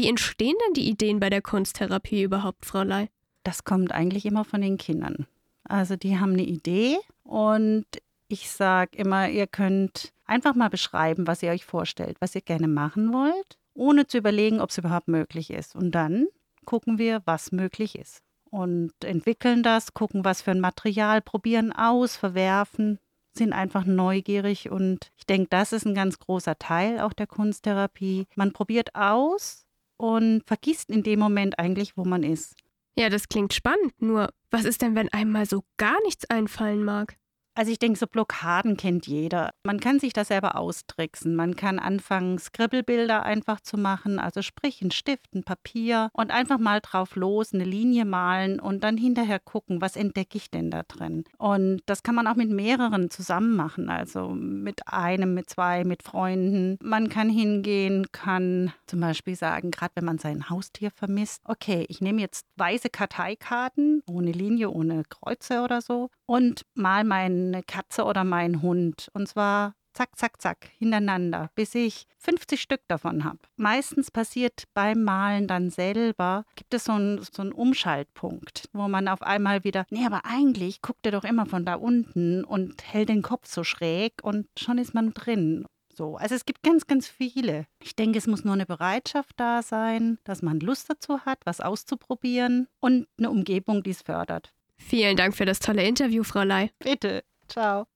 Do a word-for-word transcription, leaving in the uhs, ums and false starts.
Wie entstehen denn die Ideen bei der Kunsttherapie überhaupt, Frau Ley? Das kommt eigentlich immer von den Kindern. Also die haben eine Idee und ich sage immer, ihr könnt einfach mal beschreiben, was ihr euch vorstellt, was ihr gerne machen wollt, ohne zu überlegen, ob es überhaupt möglich ist. Und dann gucken wir, was möglich ist. Und entwickeln das, gucken, was für ein Material, probieren aus, verwerfen, sind einfach neugierig. Und ich denke, das ist ein ganz großer Teil auch der Kunsttherapie. Man probiert aus und vergisst in dem Moment eigentlich, wo man ist. Ja, das klingt spannend. Nur, was ist denn, wenn einem mal so gar nichts einfallen mag? Also ich denke, so Blockaden kennt jeder. Man kann sich das selber austricksen. Man kann anfangen, Scribblebilder einfach zu machen, also sprich ein Stift, ein Papier und einfach mal drauf los, eine Linie malen und dann hinterher gucken, was entdecke ich denn da drin. Und das kann man auch mit mehreren zusammen machen, also mit einem, mit zwei, mit Freunden. Man kann hingehen, kann zum Beispiel sagen, gerade wenn man sein Haustier vermisst, okay, ich nehme jetzt weiße Karteikarten, ohne Linie, ohne Kreuze oder so und mal meine Katze oder meinen Hund. Und zwar zack, zack, zack, hintereinander, bis ich fünfzig Stück davon habe. Meistens passiert beim Malen dann selber, gibt es so einen, so einen Umschaltpunkt, wo man auf einmal wieder, nee, aber eigentlich guckt er doch immer von da unten und hält den Kopf so schräg und schon ist man drin. So, also es gibt ganz, ganz viele. Ich denke, es muss nur eine Bereitschaft da sein, dass man Lust dazu hat, was auszuprobieren und eine Umgebung, die es fördert. Vielen Dank für das tolle Interview, Frau Ley. Bitte, ciao.